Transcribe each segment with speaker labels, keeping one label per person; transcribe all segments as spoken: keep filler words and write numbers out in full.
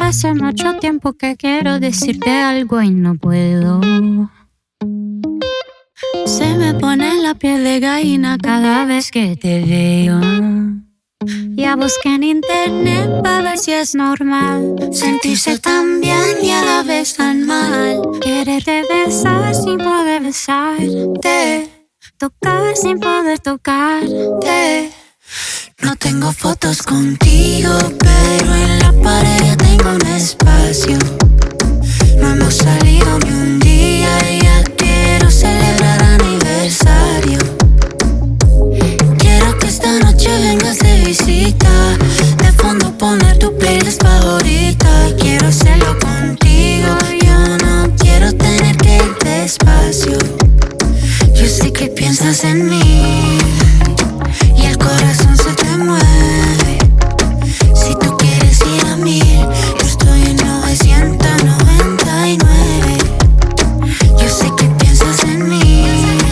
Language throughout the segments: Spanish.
Speaker 1: hace mucho tiempo que quiero decirte algo y no puedo. Se me pone la piel de gallina cada vez que te veo. Ya busqué en internet para ver si es normal sentirse tan bien y a la vez tan mal. Quererte besar sin poder besarte, tocar sin poder tocarte. No tengo fotos contigo, pero en la pared ya tengo un espacio. No hemos salido ni un día y ya quiero celebrar aniversario. Quiero que esta noche vengas de visita, de fondo poner tu playlist favorita. Quiero hacerlo contigo, yo no quiero tener que ir despacio. Yo sé que piensas en mí y el corazón se te mueve. Si tú quieres ir a mil, yo estoy en novecientos noventa y nueve. Yo sé que piensas en mí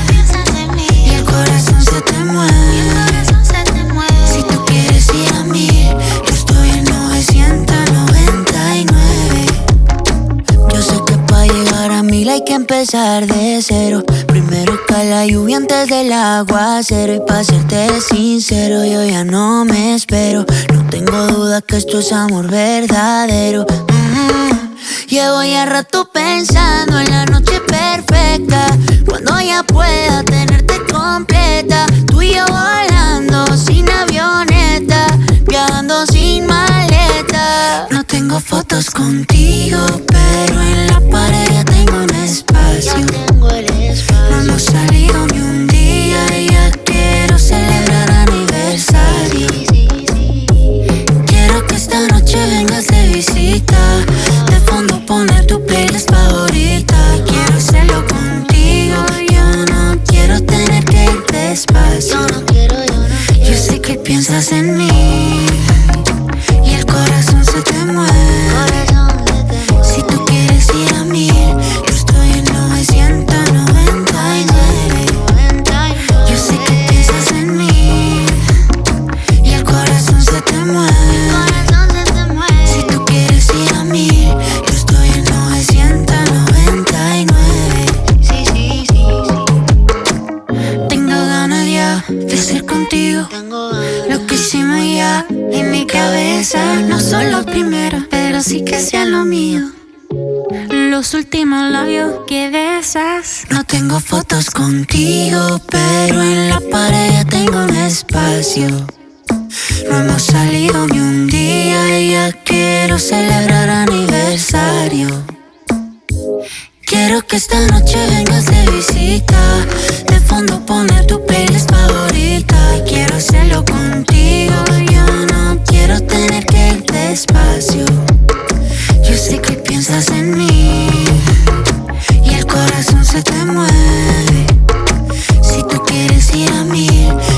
Speaker 1: y el corazón se te mueve. Si tú quieres ir a mil, yo estoy en novecientos noventa y nueve. Yo sé que para llegar a mil hay que empezar de cero. Primero cae la lluvia antes del aguacero. Y pa' serte sincero, yo ya no me espero. No tengo duda que esto es amor verdadero. mm-hmm. Llevo ya rato pensando en la noche perfecta, cuando ya pueda tenerte completa. Tú y yo volando sin avioneta, viajando sin maleta. No tengo fotos contigo, pero en la pared ya tengo un espacio. No hemos salido ni un día y ya quiero celebrar aniversario. Quiero que esta noche vengas de visita, de fondo poner tu playlist favorita. Quiero hacerlo contigo, yo no quiero tener que ir despacio. Yo sé que piensas en mí y el corazón se te mueve. Si tú quieres ir a mil, yo estoy en novecientos noventa y nueve. Yo sé que piensas en mí y el corazón se te mueve. Si tú quieres ir a mil, yo estoy en novecientos noventa y nueve. Sí, sí, sí, sí. Tengo ganas ya de ser contigo. Lo que hicimos ya en mi cabeza no son los primeros, pero sí que sean lo mío. Los últimos labios que besas. No tengo fotos contigo, pero en la pared ya tengo un espacio. No hemos salido ni un día y ya quiero celebrar aniversario. Quiero que esta noche vengas de visita, de fondo poner tu playlist favorita. Quiero hacerlo contigo, yo no quiero tener que ir despacio. Yo sé que piensas en mí y el corazón se te mueve. Si tú quieres ir a mil,